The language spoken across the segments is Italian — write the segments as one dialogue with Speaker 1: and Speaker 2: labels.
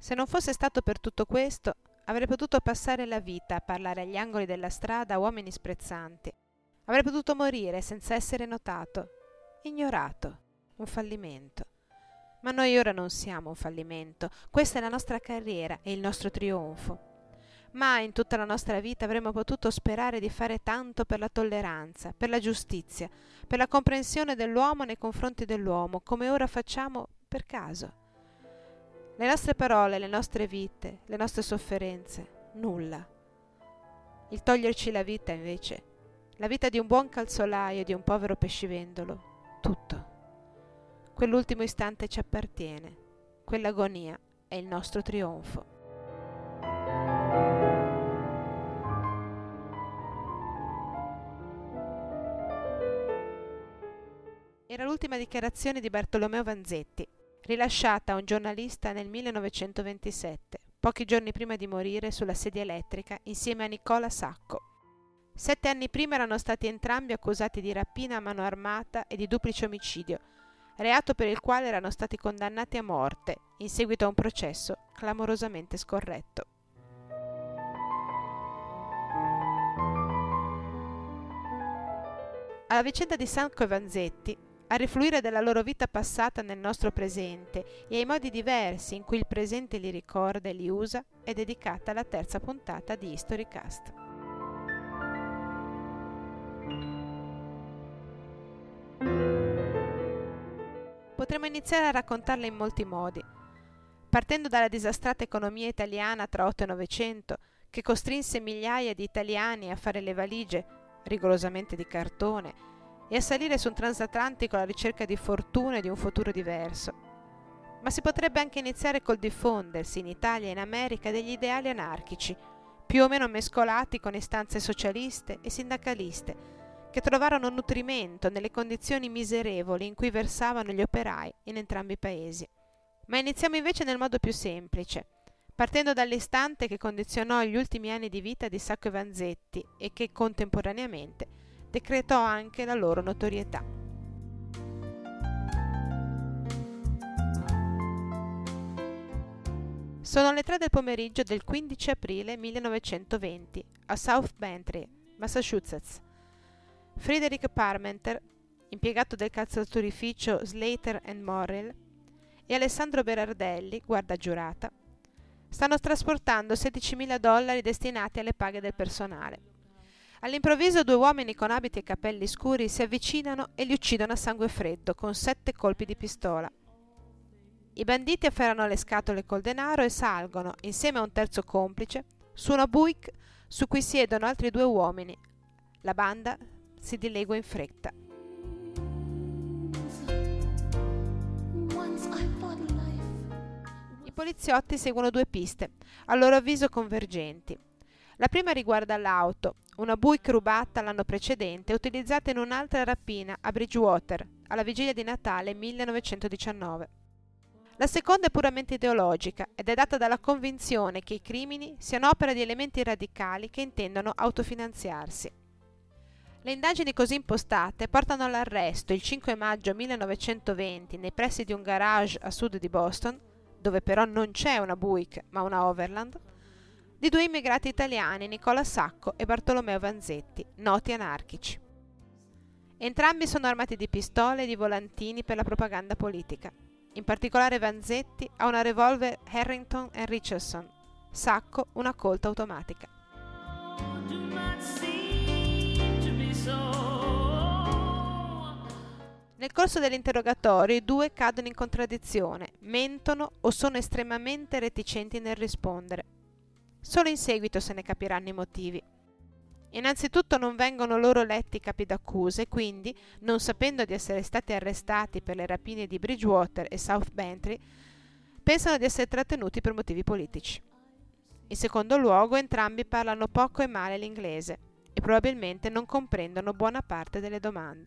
Speaker 1: Se non fosse stato per tutto questo, avrei potuto passare la vita a parlare agli angoli della strada a uomini sprezzanti. Avrei potuto morire senza essere notato, ignorato, un fallimento. Ma noi ora non siamo un fallimento, questa è la nostra carriera e il nostro trionfo. Mai in tutta la nostra vita avremmo potuto sperare di fare tanto per la tolleranza, per la giustizia, per la comprensione dell'uomo nei confronti dell'uomo, come ora facciamo per caso. Le nostre parole, le nostre vite, le nostre sofferenze, nulla. Il toglierci la vita, invece, la vita di un buon calzolaio e di un povero pescivendolo, tutto. Quell'ultimo istante ci appartiene, quell'agonia è il nostro trionfo. Era l'ultima dichiarazione di Bartolomeo Vanzetti, rilasciata a un giornalista nel 1927, pochi giorni prima di morire sulla sedia elettrica insieme a Nicola Sacco. 7 anni prima erano stati entrambi accusati di rapina a mano armata e di duplice omicidio, reato per il quale erano stati condannati a morte in seguito a un processo clamorosamente scorretto. Alla vicenda di Sacco e Vanzetti, a rifluire della loro vita passata nel nostro presente e ai modi diversi in cui il presente li ricorda e li usa, è dedicata la terza puntata di Historycast. Potremmo iniziare a raccontarla in molti modi, partendo dalla disastrata economia italiana tra 8 e 900, che costrinse migliaia di italiani a fare le valigie, rigorosamente di cartone, e a salire su un transatlantico alla ricerca di fortuna e di un futuro diverso. Ma si potrebbe anche iniziare col diffondersi in Italia e in America degli ideali anarchici, più o meno mescolati con istanze socialiste e sindacaliste, che trovarono nutrimento nelle condizioni miserevoli in cui versavano gli operai in entrambi i paesi. Ma iniziamo invece nel modo più semplice, partendo dall'istante che condizionò gli ultimi anni di vita di Sacco e Vanzetti e che contemporaneamente decretò anche la loro notorietà. Sono le 3 del pomeriggio del 15 aprile 1920 a South Bantry, Massachusetts. Frederick Parmenter, impiegato del calzaturificio Slater & Morrill, e Alessandro Berardelli, guarda giurata, stanno trasportando $16.000 destinati alle paghe del personale. All'improvviso 2 uomini con abiti e capelli scuri si avvicinano e li uccidono a sangue freddo con 7 colpi di pistola. I banditi afferrano le scatole col denaro e salgono, insieme a un terzo complice, su una Buick su cui siedono altri 2 uomini. La banda si dilegua in fretta. I poliziotti seguono 2 piste, a loro avviso convergenti. La prima riguarda l'auto, una Buick rubata l'anno precedente e utilizzata in un'altra rapina a Bridgewater, alla vigilia di Natale 1919. La seconda è puramente ideologica ed è data dalla convinzione che i crimini siano opera di elementi radicali che intendono autofinanziarsi. Le indagini così impostate portano all'arresto il 5 maggio 1920 nei pressi di un garage a sud di Boston, dove però non c'è una Buick ma una Overland, di 2 immigrati italiani, Nicola Sacco e Bartolomeo Vanzetti, noti anarchici. Entrambi sono armati di pistole e di volantini per la propaganda politica. In particolare Vanzetti ha una revolver Harrington & Richardson, Sacco una Colt automatica. Nel corso dell'interrogatorio i 2 cadono in contraddizione, mentono o sono estremamente reticenti nel rispondere. Solo in seguito se ne capiranno i motivi. Innanzitutto non vengono loro letti i capi d'accusa e quindi, non sapendo di essere stati arrestati per le rapine di Bridgewater e South Bantry, pensano di essere trattenuti per motivi politici. In secondo luogo, entrambi parlano poco e male l'inglese e probabilmente non comprendono buona parte delle domande.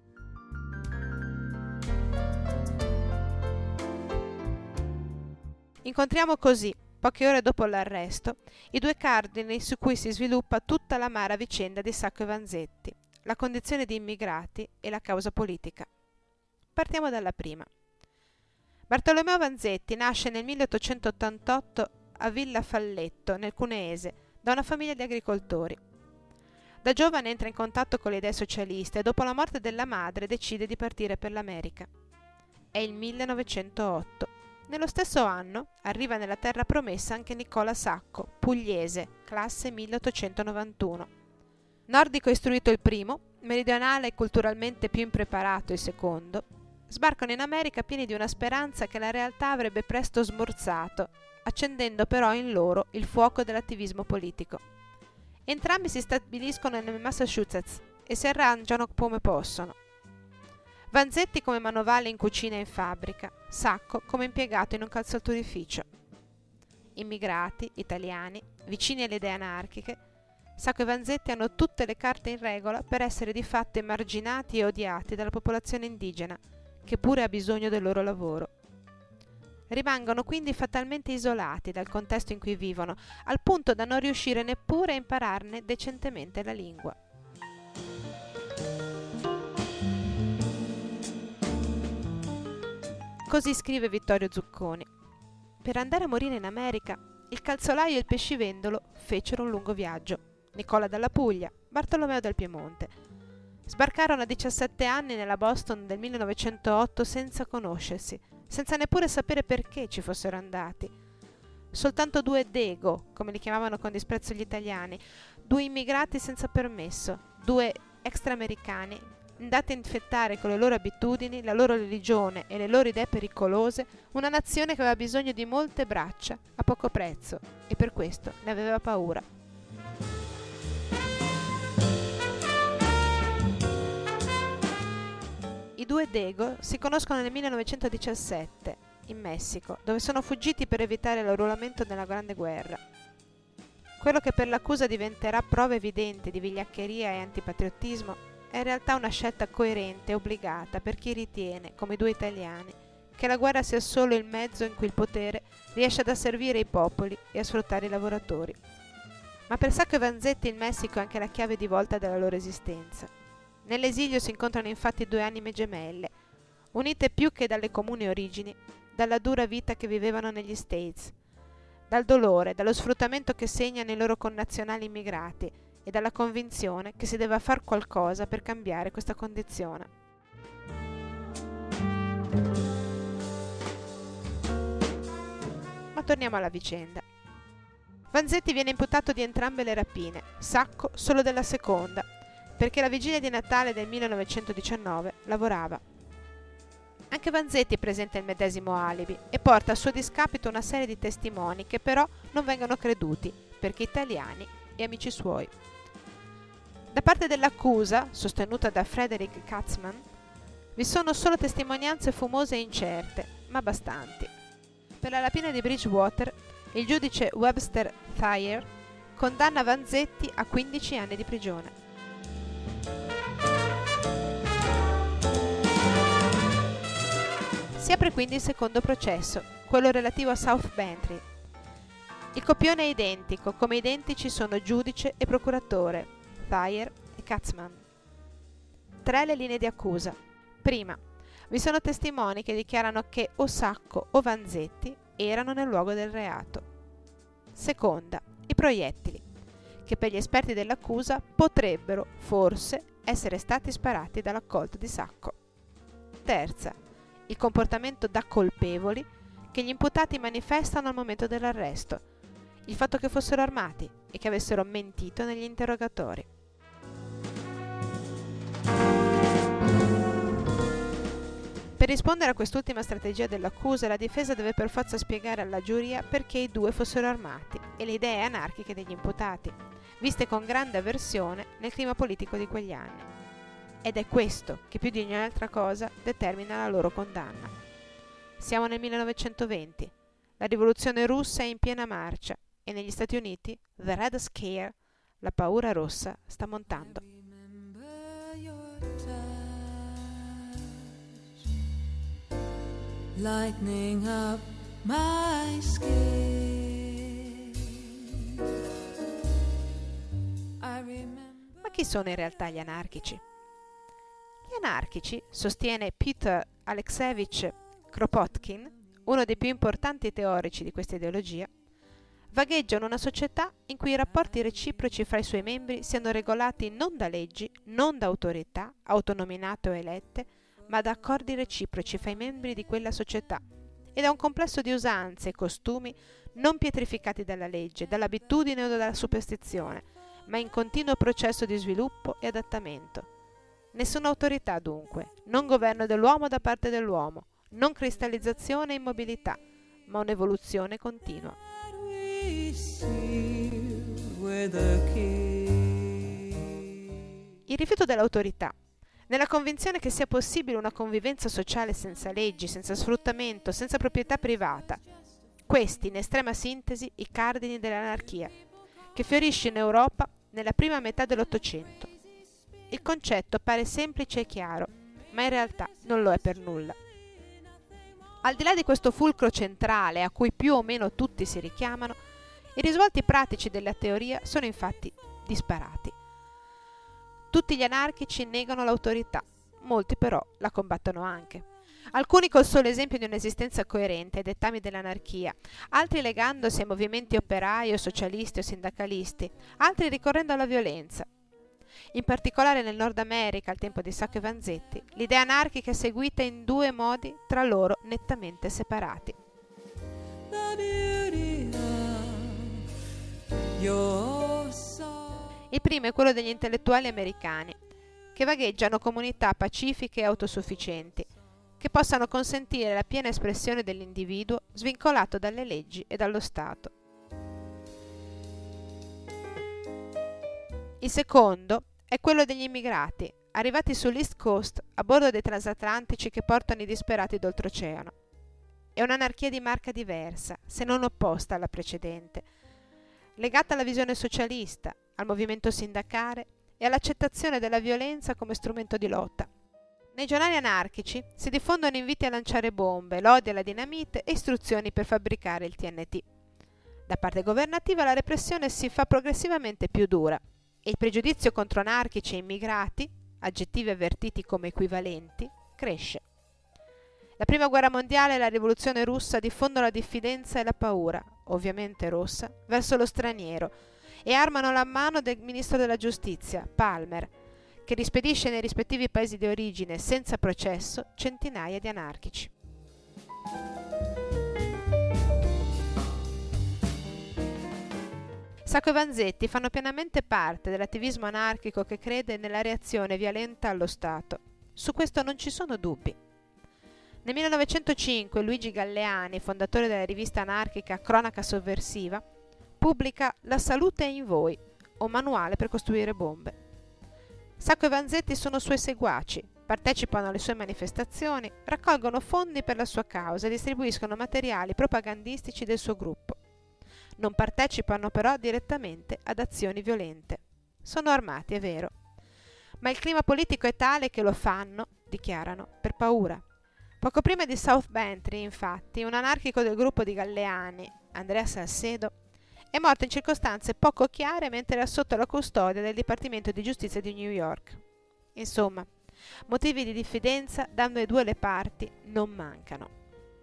Speaker 1: Incontriamo così, poche ore dopo l'arresto, i 2 cardini su cui si sviluppa tutta l'amara vicenda di Sacco e Vanzetti, la condizione di immigrati e la causa politica. Partiamo dalla prima. Bartolomeo Vanzetti nasce nel 1888 a Villa Falletto, nel Cuneese, da una famiglia di agricoltori. Da giovane entra in contatto con le idee socialiste e dopo la morte della madre decide di partire per l'America. È il 1908. Nello stesso anno arriva nella terra promessa anche Nicola Sacco, pugliese, classe 1891. Nordico istruito il primo, meridionale e culturalmente più impreparato il secondo, sbarcano in America pieni di una speranza che la realtà avrebbe presto smorzato, accendendo però in loro il fuoco dell'attivismo politico. Entrambi si stabiliscono nel Massachusetts e si arrangiano come possono. Vanzetti come manovale in cucina e in fabbrica, Sacco come impiegato in un calzaturificio. Immigrati, italiani, vicini alle idee anarchiche, Sacco e Vanzetti hanno tutte le carte in regola per essere di fatto emarginati e odiati dalla popolazione indigena, che pure ha bisogno del loro lavoro. Rimangono quindi fatalmente isolati dal contesto in cui vivono, al punto da non riuscire neppure a impararne decentemente la lingua. Così scrive Vittorio Zucconi. Per andare a morire in America, il calzolaio e il pescivendolo fecero un lungo viaggio. Nicola dalla Puglia, Bartolomeo dal Piemonte. Sbarcarono a 17 anni nella Boston del 1908 senza conoscersi, senza neppure sapere perché ci fossero andati. Soltanto due Dego, come li chiamavano con disprezzo gli italiani, due immigrati senza permesso, due extraamericani, andati a infettare con le loro abitudini, la loro religione e le loro idee pericolose una nazione che aveva bisogno di molte braccia a poco prezzo e per questo ne aveva paura. I due Dego si conoscono nel 1917 in Messico, dove sono fuggiti per evitare l'arruolamento nella Grande Guerra. Quello che per l'accusa diventerà prova evidente di vigliaccheria e antipatriottismo è in realtà una scelta coerente e obbligata per chi ritiene, come i due italiani, che la guerra sia solo il mezzo in cui il potere riesce ad asservire i popoli e a sfruttare i lavoratori. Ma per Sacco e Vanzetti il Messico è anche la chiave di volta della loro esistenza. Nell'esilio si incontrano infatti due anime gemelle, unite più che dalle comuni origini, dalla dura vita che vivevano negli States, dal dolore, dallo sfruttamento che segnano i loro connazionali immigrati e dalla convinzione che si debba far qualcosa per cambiare questa condizione. Ma torniamo alla vicenda. Vanzetti viene imputato di entrambe le rapine, Sacco solo della seconda, perché la vigilia di Natale del 1919 lavorava. Anche Vanzetti presenta il medesimo alibi e porta a suo discapito una serie di testimoni che però non vengono creduti, perché italiani e amici suoi. Da parte dell'accusa, sostenuta da Frederick Katzmann, vi sono solo testimonianze fumose e incerte, ma bastanti. Per la rapina di Bridgewater, il giudice Webster Thayer condanna Vanzetti a 15 anni di prigione. Si apre quindi il secondo processo, quello relativo a South Bantry. Il copione è identico, come identici sono giudice e procuratore, Thayer e Katzmann. 3 le linee di accusa. Prima, vi sono testimoni che dichiarano che o Sacco o Vanzetti erano nel luogo del reato. Seconda, i proiettili, che per gli esperti dell'accusa potrebbero, forse, essere stati sparati dall'accolto di Sacco. Terza, il comportamento da colpevoli che gli imputati manifestano al momento dell'arresto, il fatto che fossero armati e che avessero mentito negli interrogatori. Per rispondere a quest'ultima strategia dell'accusa, la difesa deve per forza spiegare alla giuria perché i due fossero armati e le idee anarchiche degli imputati, viste con grande avversione nel clima politico di quegli anni. Ed è questo che più di ogni altra cosa determina la loro condanna. Siamo nel 1920, la rivoluzione russa è in piena marcia e negli Stati Uniti, the Red Scare, la paura rossa, sta montando.
Speaker 2: Lightening up my skin.
Speaker 1: Ma chi sono in realtà gli anarchici? Gli anarchici, sostiene Peter Alexeyevich Kropotkin, uno dei più importanti teorici di questa ideologia, vagheggia in una società in cui i rapporti reciproci fra i suoi membri siano regolati non da leggi, non da autorità, autonominate o elette, ma da accordi reciproci fra i membri di quella società e da un complesso di usanze e costumi non pietrificati dalla legge, dall'abitudine o dalla superstizione, ma in continuo processo di sviluppo e adattamento. Nessuna autorità dunque, non governo dell'uomo da parte dell'uomo, non cristallizzazione e immobilità, ma un'evoluzione continua. Il rifiuto dell'autorità, nella convinzione che sia possibile una convivenza sociale senza leggi, senza sfruttamento, senza proprietà privata. Questi, in estrema sintesi, i cardini dell'anarchia, che fiorisce in Europa nella prima metà dell'Ottocento. Il concetto pare semplice e chiaro, ma in realtà non lo è per nulla. Al di là di questo fulcro centrale a cui più o meno tutti si richiamano, i risvolti pratici della teoria sono infatti disparati. Tutti gli anarchici negano l'autorità, molti però la combattono anche. Alcuni col solo esempio di un'esistenza coerente ai dettami dell'anarchia, altri legandosi ai movimenti operai o socialisti o sindacalisti, altri ricorrendo alla violenza. In particolare nel Nord America, al tempo di Sacco e Vanzetti, l'idea anarchica è seguita in due modi tra loro nettamente separati. Il primo è quello degli intellettuali americani, che vagheggiano comunità pacifiche e autosufficienti, che possano consentire la piena espressione dell'individuo svincolato dalle leggi e dallo Stato. Il secondo è quello degli immigrati, arrivati sull'East Coast a bordo dei transatlantici che portano i disperati d'oltreoceano. È un'anarchia di marca diversa, se non opposta alla precedente, legata alla visione socialista, al movimento sindacale e all'accettazione della violenza come strumento di lotta. Nei giornali anarchici si diffondono inviti a lanciare bombe, lodi alla dinamite e istruzioni per fabbricare il TNT. Da parte governativa la repressione si fa progressivamente più dura e il pregiudizio contro anarchici e immigrati, aggettivi avvertiti come equivalenti, cresce. La Prima Guerra Mondiale e la Rivoluzione russa diffondono la diffidenza e la paura, ovviamente rossa, verso lo straniero e armano la mano del ministro della giustizia, Palmer, che rispedisce nei rispettivi paesi di origine senza processo centinaia di anarchici. Sacco e Vanzetti fanno pienamente parte dell'attivismo anarchico che crede nella reazione violenta allo Stato. Su questo non ci sono dubbi. Nel 1905 Luigi Galleani, fondatore della rivista anarchica Cronaca Sovversiva, pubblica La salute è in voi, un manuale per costruire bombe. Sacco e Vanzetti sono suoi seguaci, partecipano alle sue manifestazioni, raccolgono fondi per la sua causa e distribuiscono materiali propagandistici del suo gruppo. Non partecipano però direttamente ad azioni violente. Sono armati, è vero, ma il clima politico è tale che lo fanno, dichiarano, per paura. Poco prima di South Bantry, infatti, un anarchico del gruppo di Galleani, Andrea Salcedo, è morto in circostanze poco chiare mentre era sotto la custodia del Dipartimento di Giustizia di New York. Insomma, motivi di diffidenza da ambedue due le parti non mancano.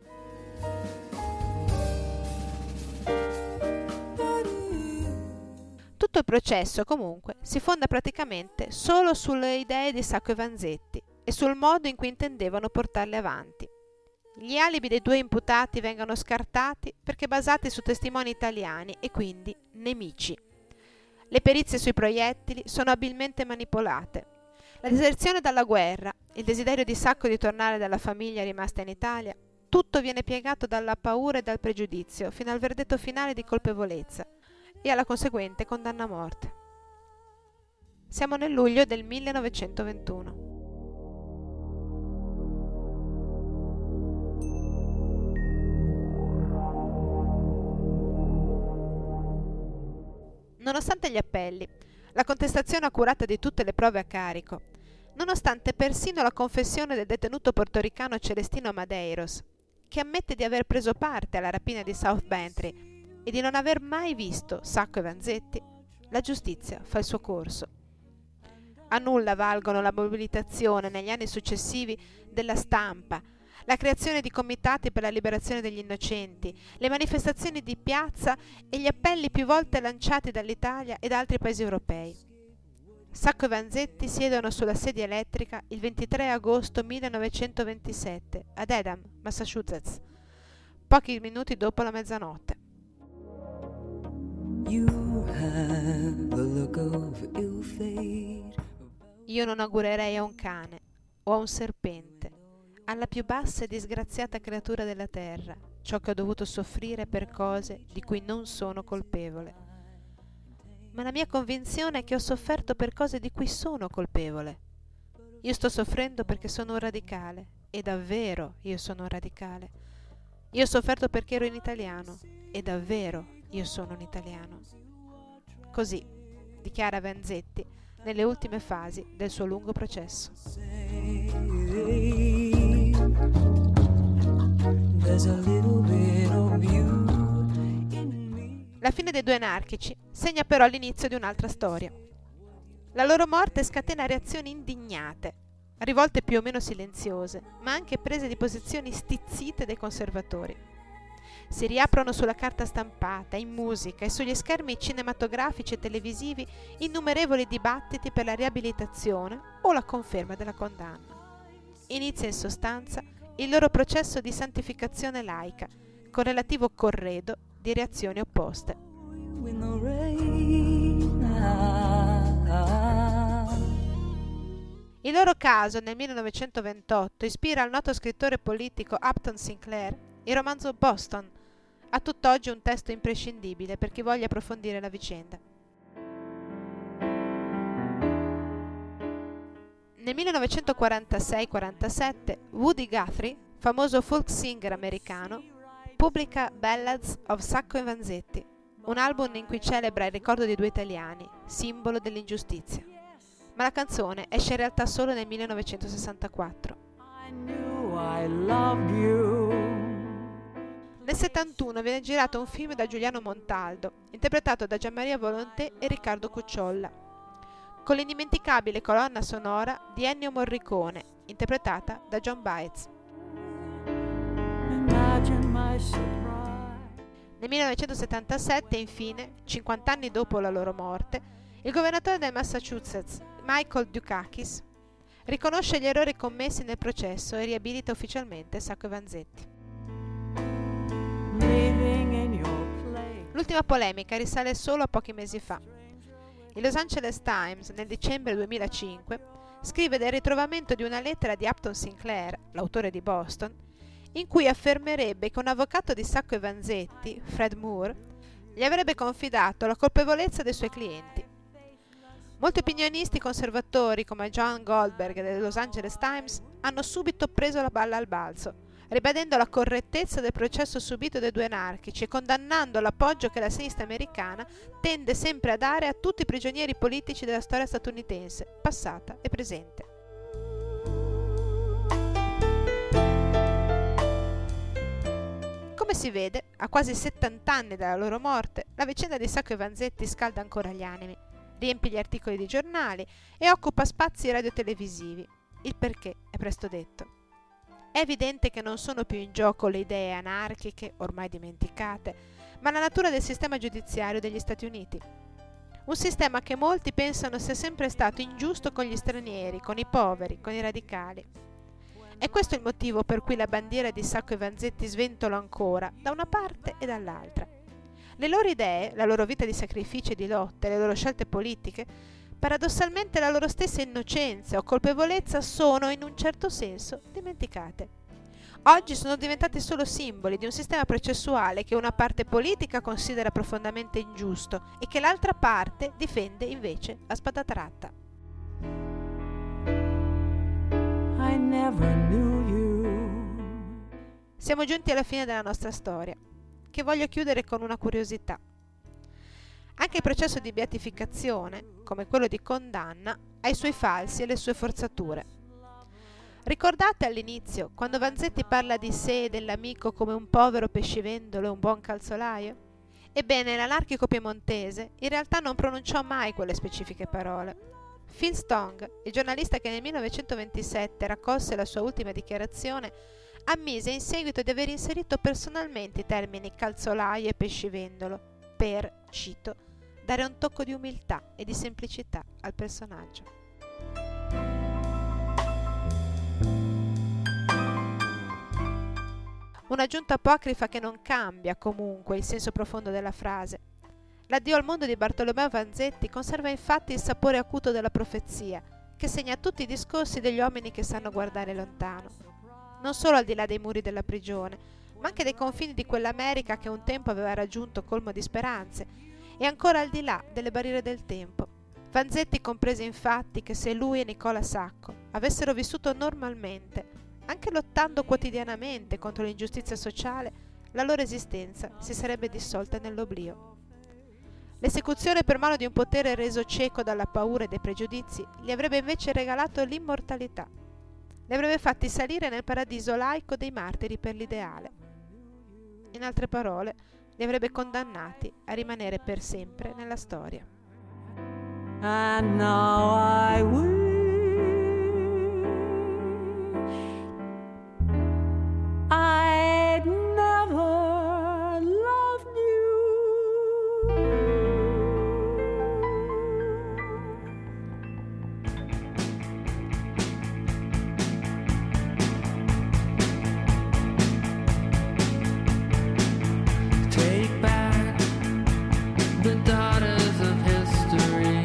Speaker 1: Tutto il processo, comunque, si fonda praticamente solo sulle idee di Sacco e Vanzetti e sul modo in cui intendevano portarle avanti. Gli alibi dei due imputati vengono scartati perché basati su testimoni italiani e quindi nemici. Le perizie sui proiettili sono abilmente manipolate. La deserzione dalla guerra, il desiderio di Sacco di tornare dalla famiglia rimasta in Italia, tutto viene piegato dalla paura e dal pregiudizio fino al verdetto finale di colpevolezza e alla conseguente condanna a morte. Siamo nel luglio del 1921. Nonostante gli appelli, la contestazione accurata di tutte le prove a carico, nonostante persino la confessione del detenuto portoricano Celestino Madeiros, che ammette di aver preso parte alla rapina di South Bantry e di non aver mai visto Sacco e Vanzetti, la giustizia fa il suo corso. A nulla valgono la mobilitazione negli anni successivi della stampa, la creazione di comitati per la liberazione degli innocenti, le manifestazioni di piazza e gli appelli più volte lanciati dall'Italia e da altri paesi europei. Sacco e Vanzetti siedono sulla sedia elettrica il 23 agosto 1927 ad Edam, Massachusetts, pochi minuti dopo la mezzanotte. Io non augurerei a un cane o a un serpente, alla più bassa e disgraziata creatura della terra, ciò che ho dovuto soffrire per cose di cui non sono colpevole. Ma la mia convinzione è che ho sofferto per cose di cui sono colpevole. Io sto soffrendo perché sono un radicale, e davvero io sono un radicale. Io ho sofferto perché ero in italiano, e davvero io sono un italiano. Così dichiara Vanzetti nelle ultime fasi del suo lungo processo. La fine dei due anarchici segna però l'inizio di un'altra storia. La loro morte scatena reazioni indignate, rivolte più o meno silenziose, ma anche prese di posizioni stizzite dai conservatori. Si riaprono sulla carta stampata, in musica e sugli schermi cinematografici e televisivi innumerevoli dibattiti per la riabilitazione o la conferma della condanna. Inizia in sostanza il loro processo di santificazione laica, con relativo corredo di reazioni opposte. Il loro caso nel 1928 ispira al noto scrittore politico Upton Sinclair il romanzo Boston, a tutt'oggi un testo imprescindibile per chi voglia approfondire la vicenda. Nel 1946-47 Woody Guthrie, famoso folk singer americano, pubblica Ballads of Sacco e Vanzetti, un album in cui celebra il ricordo di due italiani, simbolo dell'ingiustizia. Ma la canzone esce in realtà solo nel 1964. Nel 71 viene girato un film da Giuliano Montaldo, interpretato da Gianmaria Volonté e Riccardo Cucciolla, con l'indimenticabile colonna sonora di Ennio Morricone, interpretata da John Baez. Nel 1977, infine, 50 anni dopo la loro morte, il governatore del Massachusetts, Michael Dukakis, riconosce gli errori commessi nel processo e riabilita ufficialmente Sacco e Vanzetti. L'ultima polemica risale solo a pochi mesi fa. Il Los Angeles Times, nel dicembre 2005, scrive del ritrovamento di una lettera di Upton Sinclair, l'autore di Boston, in cui affermerebbe che un avvocato di Sacco e Vanzetti, Fred Moore, gli avrebbe confidato la colpevolezza dei suoi clienti. Molti opinionisti conservatori come John Goldberg del Los Angeles Times hanno subito preso la palla al balzo, ribadendo la correttezza del processo subito dai due anarchici e condannando l'appoggio che la sinistra americana tende sempre a dare a tutti i prigionieri politici della storia statunitense, passata e presente. Come si vede, a quasi 70 anni dalla loro morte, la vicenda di Sacco e Vanzetti scalda ancora gli animi, riempie gli articoli di giornali e occupa spazi radiotelevisivi. Il perché è presto detto. È evidente che non sono più in gioco le idee anarchiche, ormai dimenticate, ma la natura del sistema giudiziario degli Stati Uniti. Un sistema che molti pensano sia sempre stato ingiusto con gli stranieri, con i poveri, con i radicali. È questo il motivo per cui la bandiera di Sacco e Vanzetti sventola ancora, da una parte e dall'altra. Le loro idee, la loro vita di sacrifici e di lotte, le loro scelte politiche, paradossalmente la loro stessa innocenza o colpevolezza sono, in un certo senso, dimenticate. Oggi sono diventati solo simboli di un sistema processuale che una parte politica considera profondamente ingiusto e che l'altra parte difende invece a spada tratta. I never knew you. Siamo giunti alla fine della nostra storia, che voglio chiudere con una curiosità. Anche il processo di beatificazione, come quello di condanna, ha i suoi falsi e le sue forzature. Ricordate all'inizio, quando Vanzetti parla di sé e dell'amico come un povero pescivendolo e un buon calzolaio? Ebbene, l'anarchico piemontese in realtà non pronunciò mai quelle specifiche parole. Phil Stong, il giornalista che nel 1927 raccolse la sua ultima dichiarazione, ammise in seguito di aver inserito personalmente i termini calzolaio e pescivendolo per, cito, dare un tocco di umiltà e di semplicità al personaggio. Un'aggiunta apocrifa che non cambia comunque il senso profondo della frase. L'addio al mondo di Bartolomeo Vanzetti conserva infatti il sapore acuto della profezia, che segna tutti i discorsi degli uomini che sanno guardare lontano, non solo al di là dei muri della prigione, ma anche dei confini di quell'America che un tempo aveva raggiunto colmo di speranze, e ancora al di là delle barriere del tempo. Vanzetti comprese infatti che se lui e Nicola Sacco avessero vissuto normalmente, anche lottando quotidianamente contro l'ingiustizia sociale, la loro esistenza si sarebbe dissolta nell'oblio. L'esecuzione per mano di un potere reso cieco dalla paura e dai pregiudizi gli avrebbe invece regalato l'immortalità. Li avrebbe fatti salire nel paradiso laico dei martiri per l'ideale. In altre parole, li avrebbe condannati a rimanere per sempre nella storia.
Speaker 2: And now I wish I'd never loved you. Take back the daughters of history.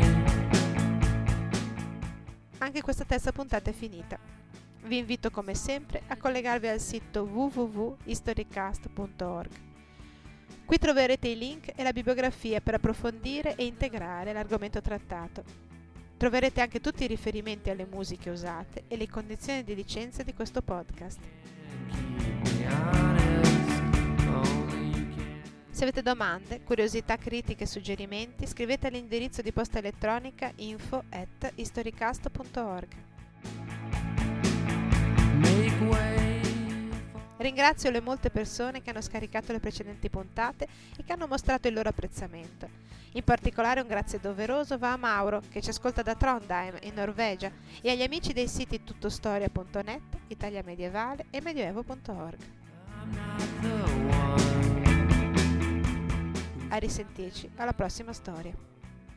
Speaker 1: Anche questa terza puntata è finita. Vi invito come sempre a collegarvi al sito www.historycast.org. Qui troverete i link e la bibliografia per approfondire e integrare l'argomento trattato. Troverete anche tutti i riferimenti alle musiche usate e le condizioni di licenza di questo podcast. Se avete domande, curiosità, critiche e suggerimenti, scrivete all'indirizzo di posta elettronica info@historycast.org. Ringrazio le molte persone che hanno scaricato le precedenti puntate e che hanno mostrato il loro apprezzamento. In particolare un grazie doveroso va a Mauro, che ci ascolta da Trondheim, in Norvegia, e agli amici dei siti tuttostoria.net, Italia Medievale e medioevo.org. A risentirci alla prossima storia.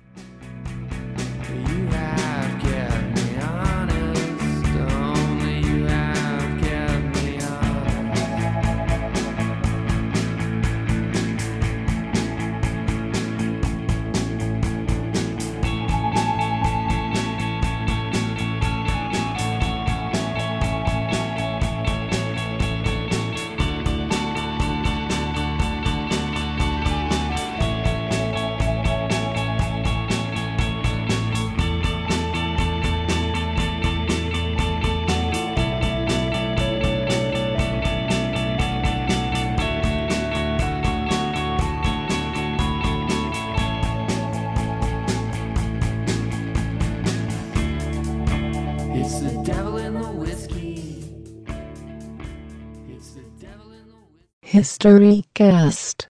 Speaker 1: It's the devil in the whiskey. It's the devil in the whiskey.
Speaker 3: Historycast.